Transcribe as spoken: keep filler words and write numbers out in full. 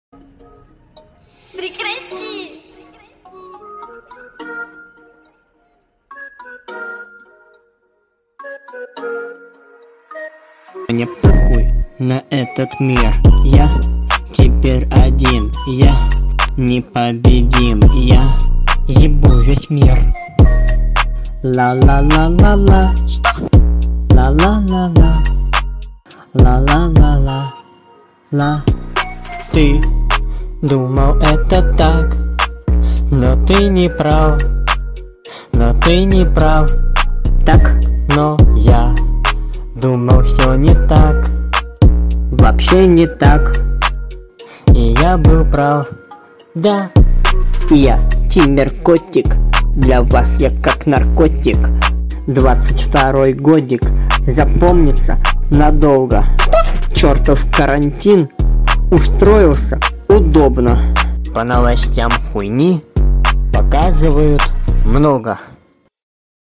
Прекрати! Мне похуй на этот мир. Я теперь один. Я непобедим. Я ебу весь мир. Ла-ла-ла-ла-ла. Ла-ла-ла-ла. Ла-ла-ла-ла. Ла. Ты думал это так, но ты не прав. Но ты не прав. Так, но я думал все не так. Вообще не так. И я был прав. Да. Я Тиммер Котик. Для вас я как наркотик. Двадцать второй годик запомнится надолго. Чертов карантин устроился удобно. По новостям хуйни показывают много.